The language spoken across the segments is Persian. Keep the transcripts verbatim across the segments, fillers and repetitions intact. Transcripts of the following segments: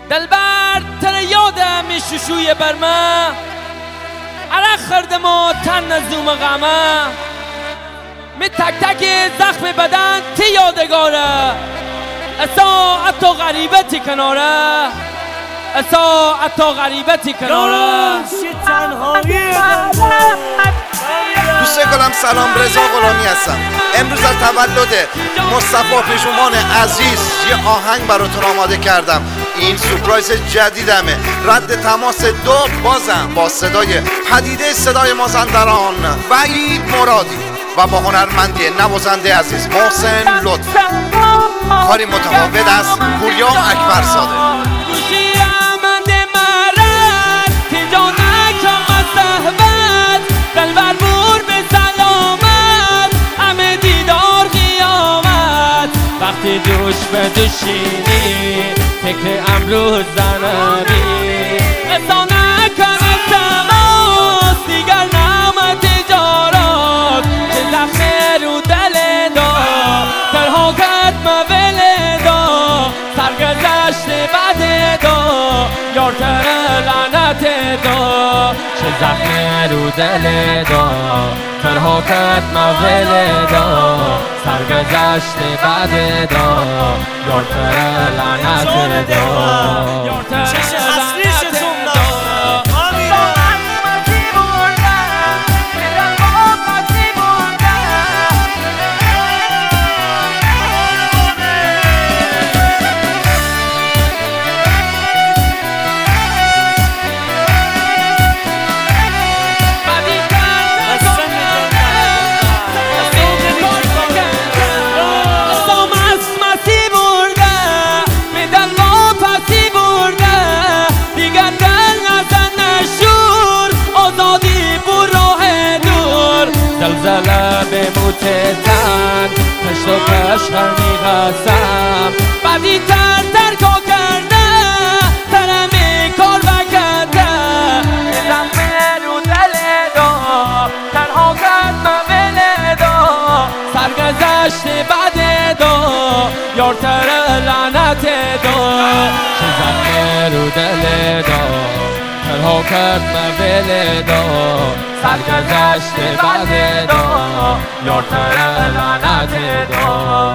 دلبر تر یادم میشوشوی بر ما، عرق خردم و تن نزدوم غمه، می تک تک زخم بدن تی یادگاره، اسا اتو غریبتی کناره، اسا اتو غریبتی کناره. دوست گلم سلام، رضا غلامی هستم. امروز از تولد مصطفی پژومان عزیز یه آهنگ براتون آماده کردم. این سورپرایز جدیدمه. رد تماس دو بازم با صدای پدیده صدای مازندران وحید مرادی و با هنرمندی نوازنده عزیز محسن لطفی. کاری متفاوت از پوریا اکبرزاده. وقتی دوش به دوشینی فکر امروز زنبی، اصلا نکنه تماس دیگر نام تجارات، که زخم رو دل دا ترها کرد مول دا، سرگذشت بد دا یار تر لعنت دا، چه زخم رو دل دا ترها کرد مول دا، سرگذشت بد دا یار تر لعنت دا، یار تر لعنت دا. زلزله به موت تن پشت و پشت میغسم، بعدی تر ترکا کرده ترمی کار بکرده، زخم رو دل دا تنها کرد مول دا، سرگذشت بد دا یار تر لعنت دا، چه زخم رو دل دا تنها کرد مول دا، سرگذشت بد دا یار تر لعنت دا.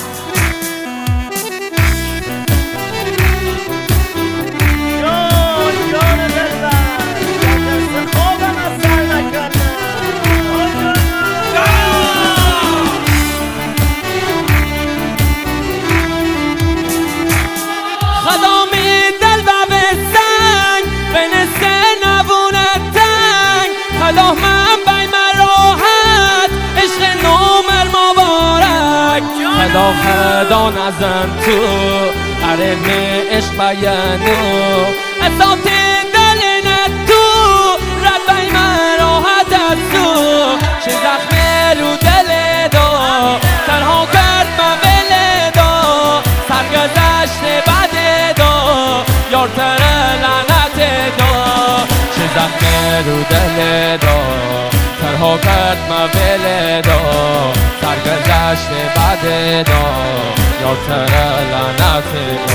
خدامی دل و به سنگ بنسته نبونه تنگ، خدا من بای مراحت عشق نومر مبارک، خدا خدا نزن تو عرم عشق بیانو، اسات دل نتو رد بای مراحت از تو، چه زخم رو دل دا تنها کرد مول دا، سرگذشت بد دا یار تر لعنت دا، چه زخم رو دل دا ترها کرد مول دا، سرگذشت بد دا یار تر لعنت دا.